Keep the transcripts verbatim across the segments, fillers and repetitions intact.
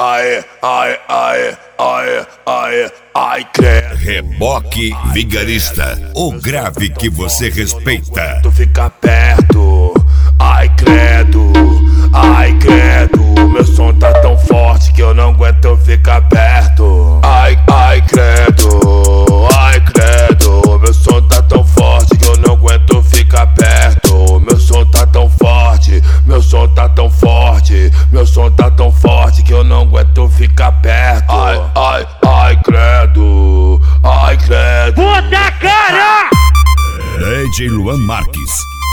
ai, ai, ai, ai, ai, ai, credo. Reboque Vigarista, o grave que você respeita. Tu fica perto, ai credo, ai credo. Meu som tá tão forte que eu não aguento ficar perto. Ai, ai credo, ai credo. Meu som tá tão forte que eu não aguento ficar perto. Meu som tá tão forte, meu som tá tão forte, meu som tá tão forte que eu não aguento ficar perto. Ai, ai, ai credo, ai credo. Puta cara! D J Luan Marques.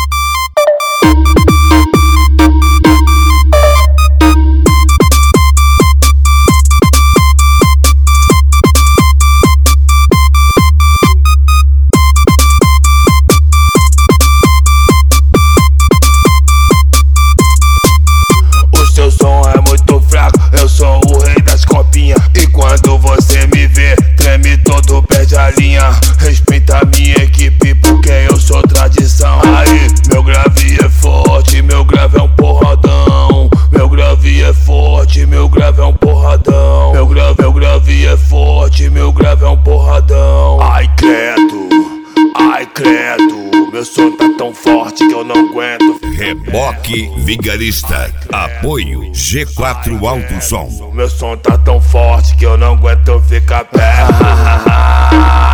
Seu som é muito fraco, eu sou o rei das copinhas. E quando você me vê, treme todo, perde a linha. Respeita a minha equipe porque eu sou tradição. Aí, meu grave é forte, meu grave é um porradão. Meu grave é forte, meu grave é um porradão. Meu grave, meu grave é forte, meu grave é um porradão. Ai credo, ai credo, meu som tá tão forte que eu não aguento. Reboque Vigarista, apoio G quatro Alto Som. Meu som tá tão forte que eu não aguento ficar perto.